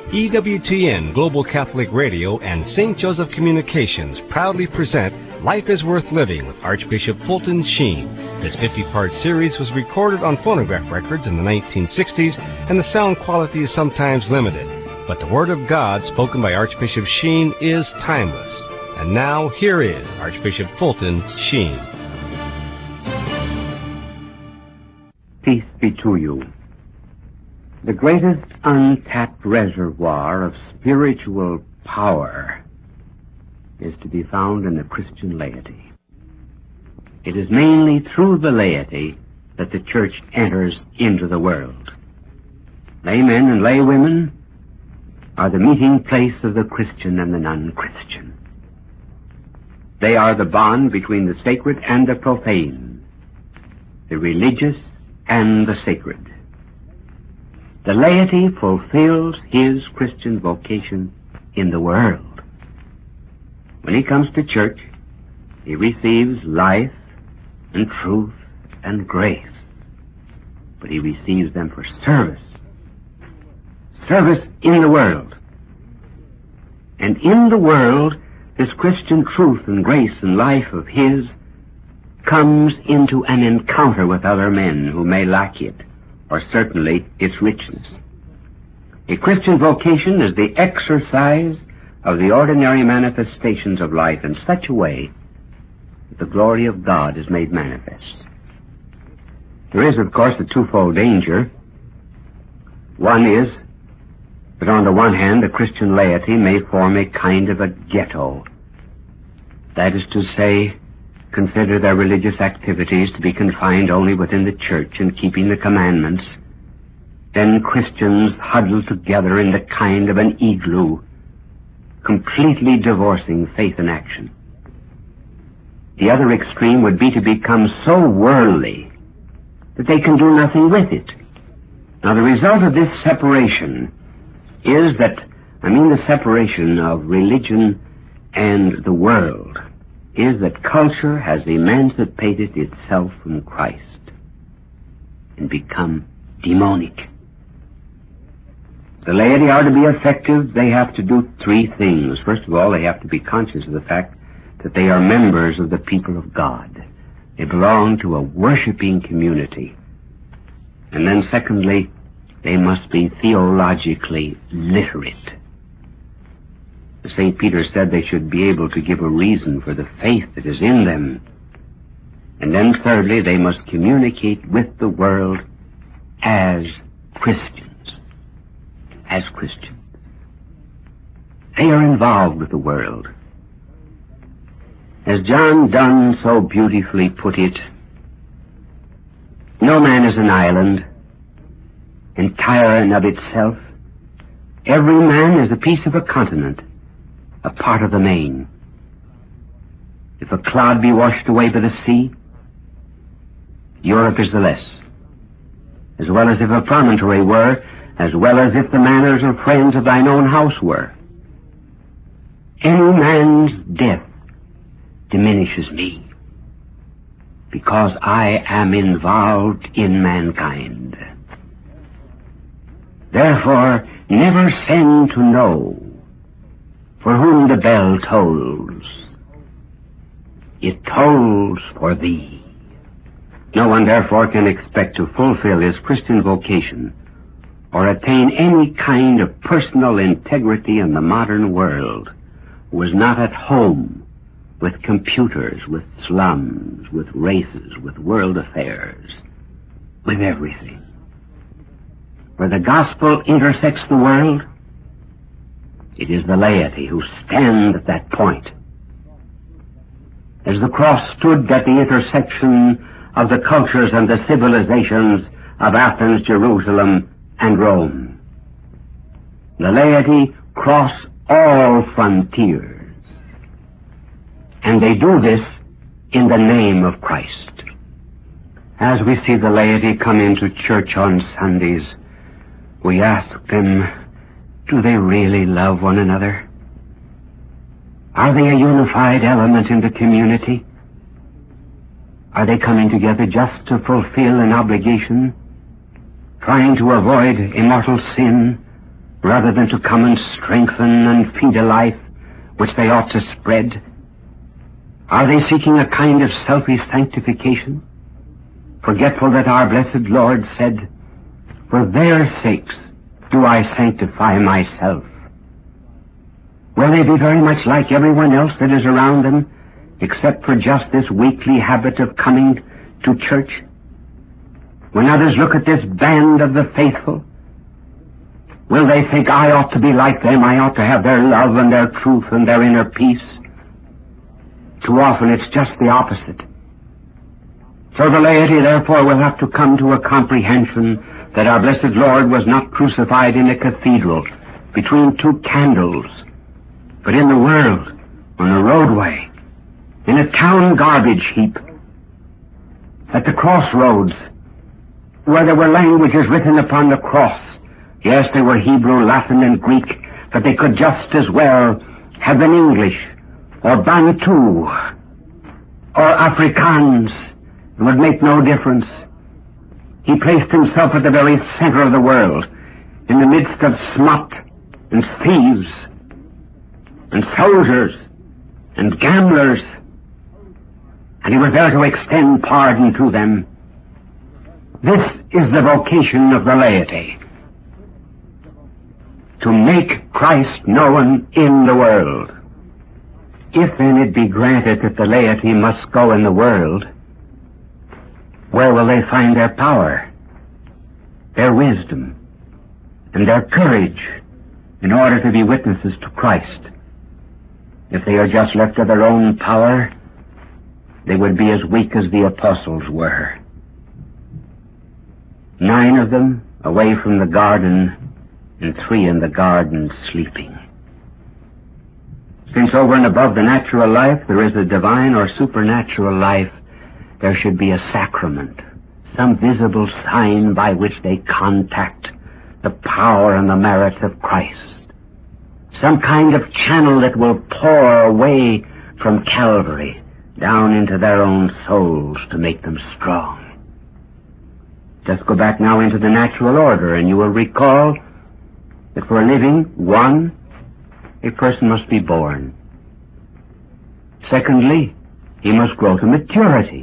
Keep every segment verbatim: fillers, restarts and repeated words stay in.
E W T N Global Catholic Radio and Saint Joseph Communications proudly present Life is Worth Living with Archbishop Fulton Sheen. This fifty-part series was recorded on phonograph records in the nineteen sixties, and the sound quality is sometimes limited. But the Word of God spoken by Archbishop Sheen is timeless. And now, here is Archbishop Fulton Sheen. Peace be to you. The greatest untapped reservoir of spiritual power is to be found in the Christian laity. It is mainly through the laity that the church enters into the world. Laymen and laywomen are the meeting place of the Christian and the non-Christian. They are the bond between the sacred and the profane, the religious and the sacred. The laity fulfills his Christian vocation in the world. When he comes to church, he receives life and truth and grace, but he receives them for service. Service in the world. And in the world, this Christian truth and grace and life of his comes into an encounter with other men who may lack it, or certainly its richness. A Christian vocation is the exercise of the ordinary manifestations of life in such a way that the glory of God is made manifest. There is, of course, a twofold danger. One is that on the one hand, the Christian laity may form a kind of a ghetto. That is to say, consider their religious activities to be confined only within the church and keeping the commandments. Then Christians huddle together in the kind of an igloo, completely divorcing faith and action. The other extreme would be to become so worldly that they can do nothing with it. Now, the result of this separation is that, I mean the separation of religion and the world, is that culture has emancipated itself from Christ and become demonic. The laity are to be effective. They have to do three things. First of all, they have to be conscious of the fact that they are members of the people of God. They belong to a worshiping community. And then secondly, they must be theologically literate. Saint Peter said they should be able to give a reason for the faith that is in them. And then thirdly, they must communicate with the world as Christians. As Christians. They are involved with the world. As John Donne so beautifully put it, no man is an island, entire and of itself. Every man is a piece of a continent, a part of the main. If a cloud be washed away by the sea, Europe is the less, as well as if a promontory were, as well as if the manners or friends of thine own house were. Any man's death diminishes me, because I am involved in mankind. Therefore, never send to know for whom the bell tolls. It tolls for thee. No one, therefore, can expect to fulfill his Christian vocation or attain any kind of personal integrity in the modern world who is not at home with computers, with slums, with races, with world affairs, with everything. Where the gospel intersects the world, it is the laity who stand at that point. As the cross stood at the intersection of the cultures and the civilizations of Athens, Jerusalem, and Rome, the laity cross all frontiers. And they do this in the name of Christ. As we see the laity come into church on Sundays, we ask them, do they really love one another? Are they a unified element in the community? Are they coming together just to fulfill an obligation, trying to avoid immortal sin, rather than to come and strengthen and feed a life which they ought to spread? Are they seeking a kind of selfish sanctification, forgetful that our blessed Lord said, "For their sakes do I sanctify myself"? Will they be very much like everyone else that is around them, except for just this weekly habit of coming to church? When others look at this band of the faithful, will they think, "I ought to be like them, I ought to have their love and their truth and their inner peace"? Too often it's just the opposite. So the laity, therefore, will have to come to a comprehension that our blessed Lord was not crucified in a cathedral, between two candles, but in the world, on a roadway, in a town garbage heap, at the crossroads, where there were languages written upon the cross. Yes, they were Hebrew, Latin, and Greek, but they could just as well have been English, or Bantu, or Afrikaans. It would make no difference. He placed himself at the very center of the world, in the midst of smut, and thieves, and soldiers, and gamblers, and he was there to extend pardon to them. This is the vocation of the laity, to make Christ known in the world. If then it be granted that the laity must go in the world, where will they find their power, their wisdom, and their courage in order to be witnesses to Christ? If they are just left to their own power, they would be as weak as the apostles were. Nine of them away from the garden, and three in the garden sleeping. Since over and above the natural life there is a divine or supernatural life, there should be a sacrament, some visible sign by which they contact the power and the merits of Christ. Some kind of channel that will pour away from Calvary down into their own souls to make them strong. Just go back now into the natural order, and you will recall that for a living, one, a person must be born. Secondly, he must grow to maturity.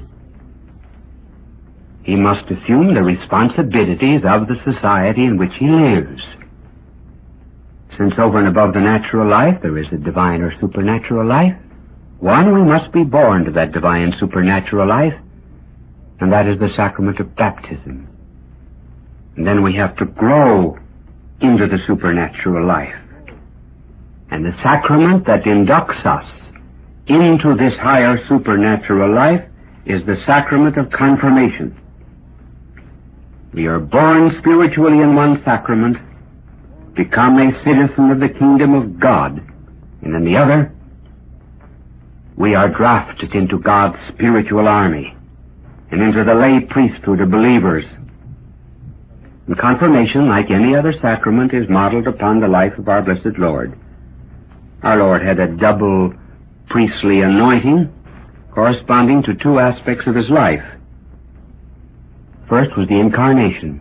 He must assume the responsibilities of the society in which he lives. Since over and above the natural life there is a divine or supernatural life, one, we must be born to that divine supernatural life, and that is the sacrament of baptism. And then we have to grow into the supernatural life. And the sacrament that inducts us into this higher supernatural life is the sacrament of confirmation. We are born spiritually in one sacrament, become a citizen of the kingdom of God, and in the other, we are drafted into God's spiritual army and into the lay priesthood of believers. And confirmation, like any other sacrament, is modeled upon the life of our blessed Lord. Our Lord had a double priestly anointing corresponding to two aspects of his life. First was the incarnation,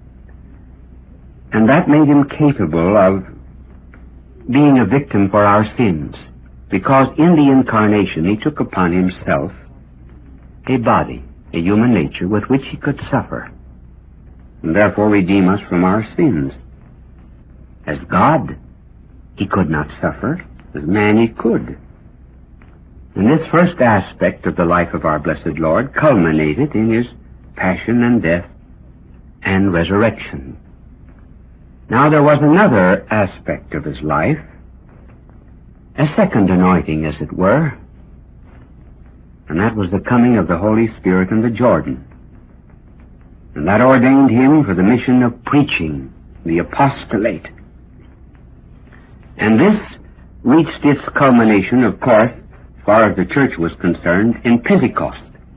and that made him capable of being a victim for our sins, because in the incarnation he took upon himself a body, a human nature with which he could suffer, and therefore redeem us from our sins. As God, he could not suffer. As man, he could. And this first aspect of the life of our blessed Lord culminated in his passion and death and resurrection. Now there was another aspect of his life, a second anointing, as it were, and that was the coming of the Holy Spirit in the Jordan. And that ordained him for the mission of preaching, the apostolate. And this reached its culmination, of course, as far as the church was concerned, in Pentecost.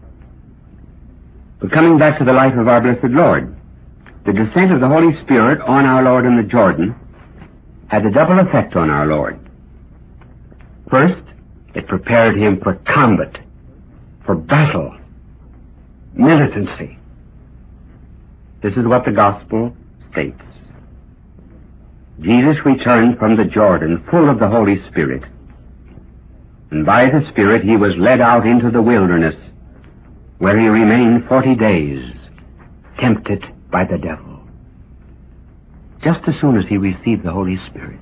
But coming back to the life of our blessed Lord, the descent of the Holy Spirit on our Lord in the Jordan had a double effect on our Lord. First, it prepared him for combat, for battle, militancy. This is what the gospel states. Jesus returned from the Jordan full of the Holy Spirit. And by the Spirit he was led out into the wilderness, where he remained forty days, tempted by the devil. Just as soon as he received the Holy Spirit,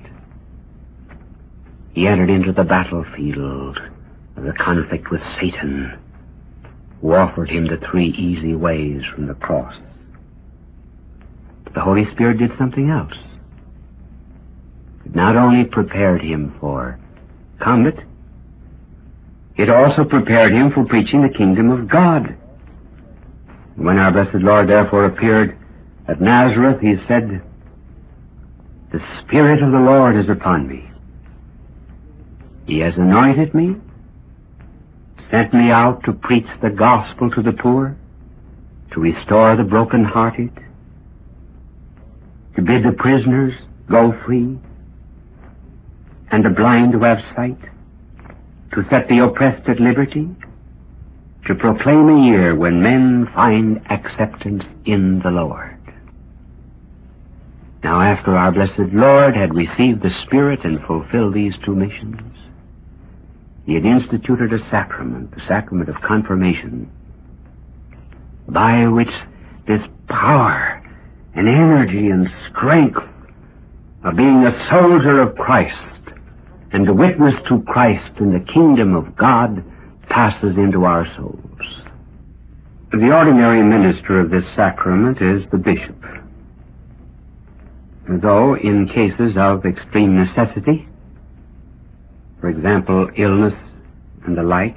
he entered into the battlefield of the conflict with Satan, who offered him the three easy ways from the cross. But the Holy Spirit did something else. It not only prepared him for combat, it also prepared him for preaching the kingdom of God. When our blessed Lord therefore appeared at Nazareth, he said, "The Spirit of the Lord is upon me. He has anointed me, sent me out to preach the gospel to the poor, to restore the brokenhearted, to bid the prisoners go free, and the blind to have sight, to set the oppressed at liberty, to proclaim a year when men find acceptance in the Lord." Now, after our blessed Lord had received the Spirit and fulfilled these two missions, he had instituted a sacrament, the sacrament of confirmation, by which this power and energy and strength of being a soldier of Christ and a witness to Christ in the kingdom of God passes into our souls. The ordinary minister of this sacrament is the bishop, though in cases of extreme necessity, for example, illness and the like,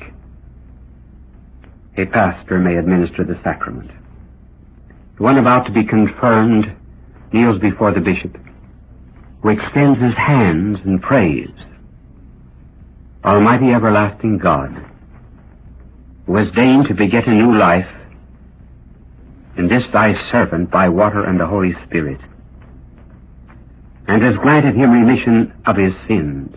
a pastor may administer the sacrament. The one about to be confirmed kneels before the bishop, who extends his hands and prays, "Almighty everlasting God, who has deigned to beget a new life in this thy servant by water and the Holy Spirit, and has granted him remission of his sins,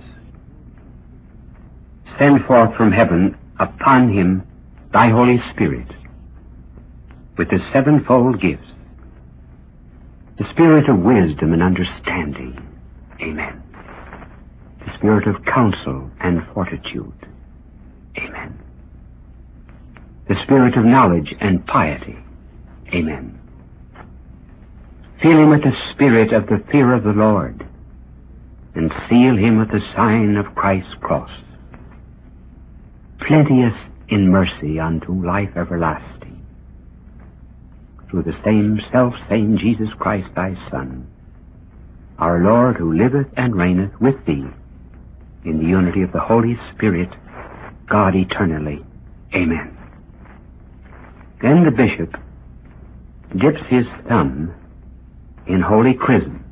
send forth from heaven upon him thy Holy Spirit, with the sevenfold gifts, the spirit of wisdom and understanding, amen, the spirit of counsel and fortitude, amen, the spirit of knowledge and piety, amen. Fill him with the spirit of the fear of the Lord, and seal him with the sign of Christ's cross, plenteous in mercy unto life everlasting, through the same self-same Jesus Christ thy Son, our Lord, who liveth and reigneth with thee in the unity of the Holy Spirit, God eternally. Amen. Then the bishop dips his thumb in holy chrism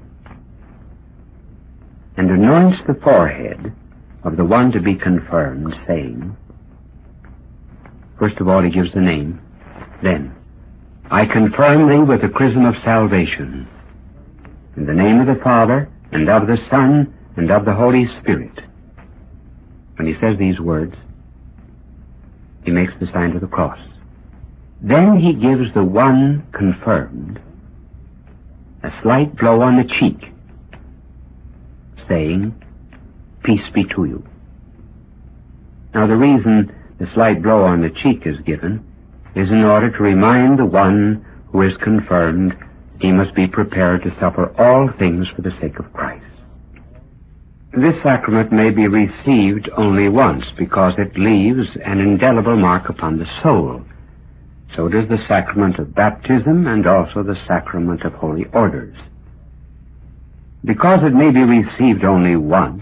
and anoints the forehead of the one to be confirmed, saying, first of all he gives the name, then, "I confirm thee with the chrism of salvation, in the name of the Father, and of the Son, and of the Holy Spirit." When he says these words, he makes the sign of the cross. Then he gives the one confirmed a slight blow on the cheek, saying, "Peace be to you." Now the reason the slight blow on the cheek is given is in order to remind the one who is confirmed he must be prepared to suffer all things for the sake of Christ. This sacrament may be received only once because it leaves an indelible mark upon the soul. So does the sacrament of baptism and also the sacrament of holy orders. Because it may be received only once,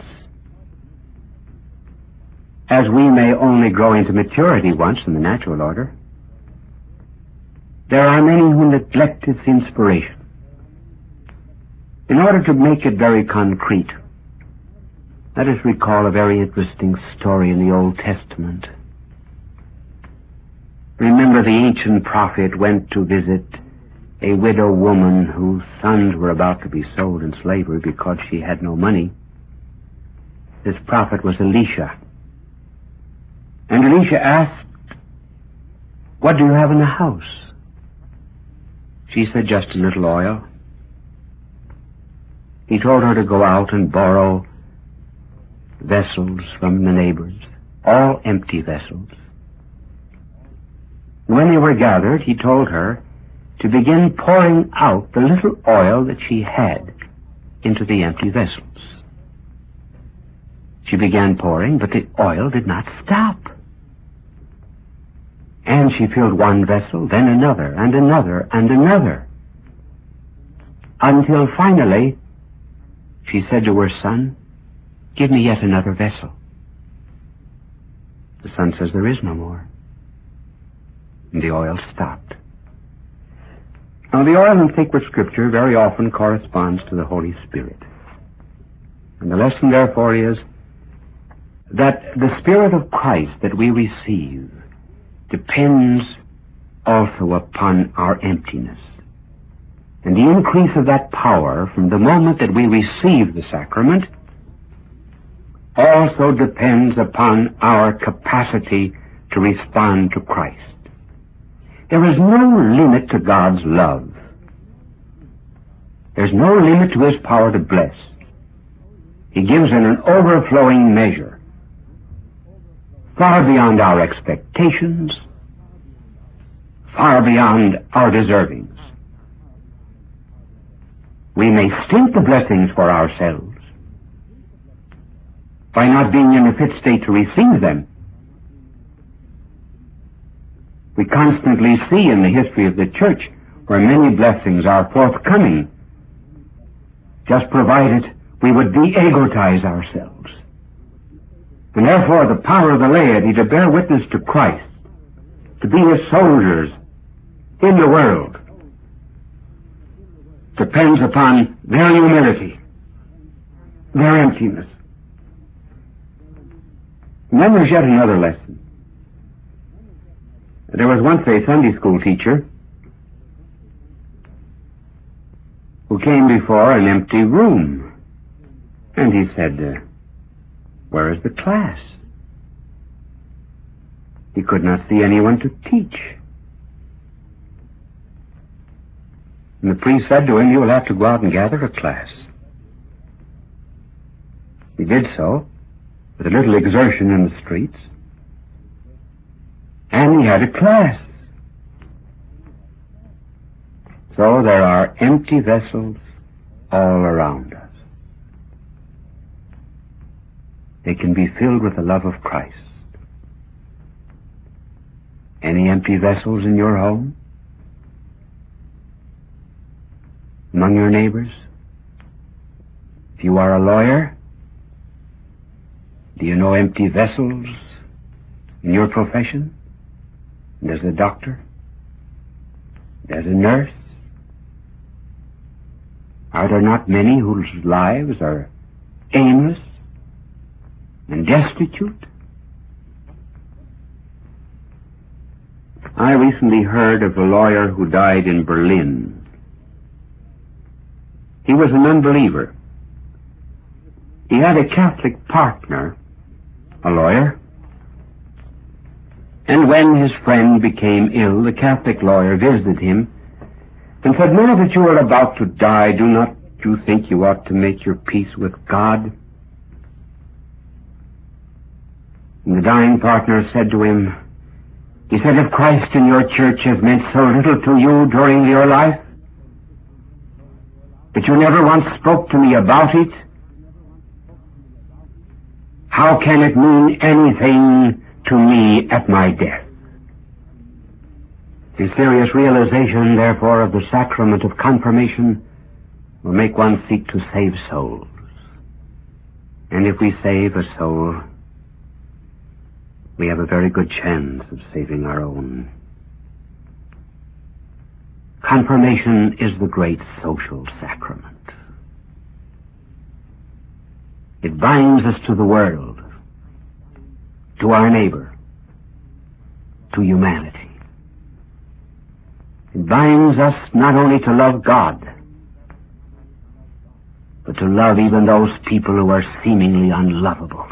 as we may only grow into maturity once in the natural order, there are many who neglect its inspiration. In order to make it very concrete, let us recall a very interesting story in the Old Testament. Remember, the ancient prophet went to visit a widow woman whose sons were about to be sold in slavery because she had no money. This prophet was Elisha. And Elisha asked, "What do you have in the house?" She said, "Just a little oil." He told her to go out and borrow vessels from the neighbors, all empty vessels. When they were gathered, he told her to begin pouring out the little oil that she had into the empty vessels. She began pouring, but the oil did not stop. And she filled one vessel, then another, and another, and another, until finally she said to her son, "Give me yet another vessel." The son says, "There is no more." And the oil stopped. Now, the oil in sacred Scripture very often corresponds to the Holy Spirit. And the lesson, therefore, is that the Spirit of Christ that we receive depends also upon our emptiness. And the increase of that power from the moment that we receive the sacrament also depends upon our capacity to respond to Christ. There is no limit to God's love. There's no limit to His power to bless. He gives in an overflowing measure, far beyond our expectations, far beyond our deservings. We may stint the blessings for ourselves by not being in a fit state to receive them. We constantly see in the history of the church where many blessings are forthcoming, just provided we would de-egotize ourselves. And therefore the power of the laity to bear witness to Christ, to be His soldiers in the world, depends upon their humility, their emptiness. And then there's yet another lesson. There was once a Sunday school teacher who came before an empty room, and he said, uh, "Where is the class?" He could not see anyone to teach. And the priest said to him, "You will have to go out and gather a class." He did so, with a little exertion in the streets, and he had a class. So there are empty vessels all around us. They can be filled with the love of Christ. Any empty vessels in your home? Among your neighbors? If you are a lawyer, do you know empty vessels in your profession? And as a doctor? And as a nurse? Are there not many whose lives are aimless and destitute? I recently heard of a lawyer who died in Berlin. He was an unbeliever. He had a Catholic partner, a lawyer, and when his friend became ill, the Catholic lawyer visited him and said, "Now that you are about to die, do not you think you ought to make your peace with God?" And the dying partner said to him, he said, "If Christ in your church has meant so little to you during your life, but you never once spoke to me about it, how can it mean anything to me at my death?" The serious realization, therefore, of the sacrament of confirmation will make one seek to save souls. And if we save a soul, we have a very good chance of saving our own. Confirmation is the great social sacrament. It binds us to the world, to our neighbor, to humanity. It binds us not only to love God, but to love even those people who are seemingly unlovable.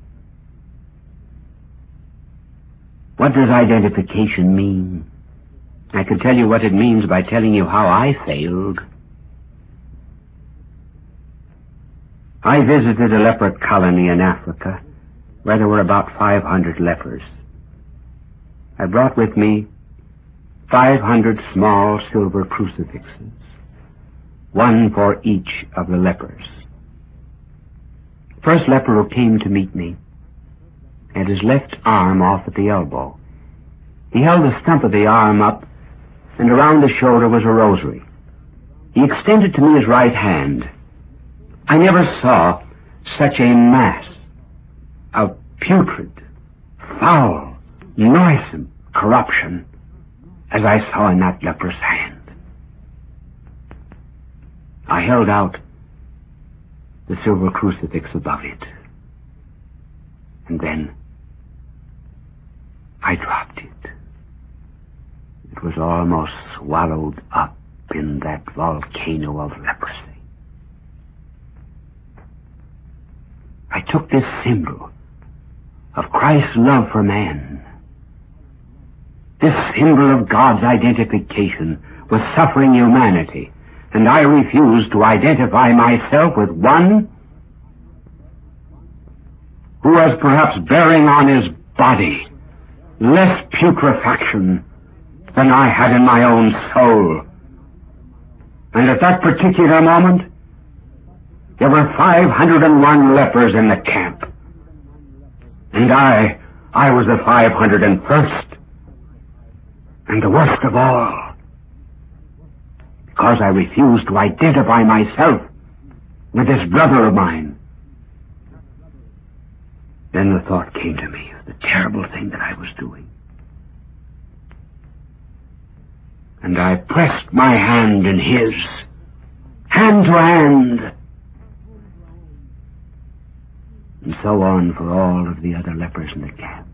What does identification mean? I can tell you what it means by telling you how I failed. I visited a leper colony in Africa where there were about five hundred lepers. I brought with me five hundred small silver crucifixes, one for each of the lepers. First leper who came to meet me had his left arm off at the elbow. He held the stump of the arm up, and around the shoulder was a rosary. He extended to me his right hand. I never saw such a mass of putrid, foul, noisome corruption as I saw in that leper's hand. I held out the silver crucifix above it, and then I dropped it. It was almost swallowed up in that volcano of leprosy. I took this symbol of Christ's love for man, this symbol of God's identification with suffering humanity, and I refused to identify myself with one who was perhaps bearing on his body less putrefaction than I had in my own soul. And at that particular moment, there were five hundred and one lepers in the camp. And I, I was the five hundred and first, and the worst of all, because I refused to identify myself with this brother of mine. Then the thought came to me of the terrible thing that I was doing. And I pressed my hand in his, hand to hand. And so on for all of the other lepers in the camp.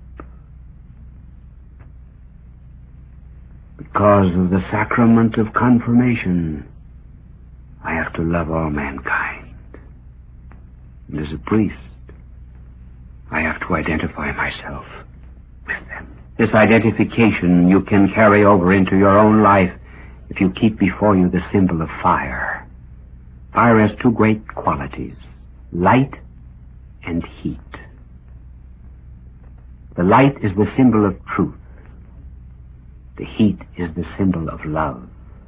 Because of the sacrament of confirmation, I have to love all mankind. And as a priest, I have to identify myself with them. This identification you can carry over into your own life if you keep before you the symbol of fire. Fire has two great qualities, light and heat. The light is the symbol of truth. The heat is the symbol of love.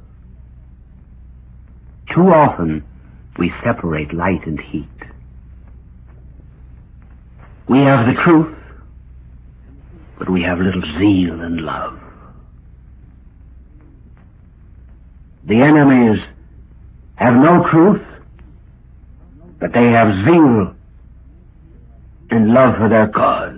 Too often we separate light and heat. We have the truth, but we have little zeal and love. The enemies have no truth, but they have zeal and love for their cause.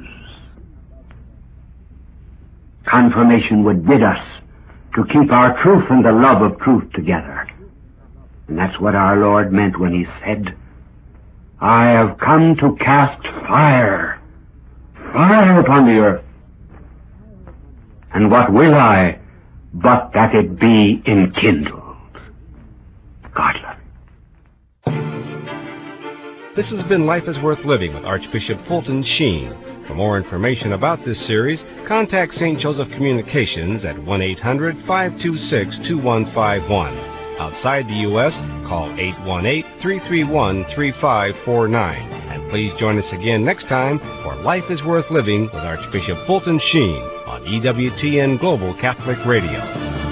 Confirmation would bid us to keep our truth and the love of truth together. And that's what our Lord meant when he said, I have come to cast fire, fire upon the earth. And what will I but that it be enkindled? God love you. This has been Life is Worth Living with Archbishop Fulton Sheen. For more information about this series, contact Saint Joseph Communications at one eight hundred, five two six, two one five one. Outside the U S, call eight one eight, three three one, three five four nine. And please join us again next time for Life is Worth Living with Archbishop Fulton Sheen on E W T N Global Catholic Radio.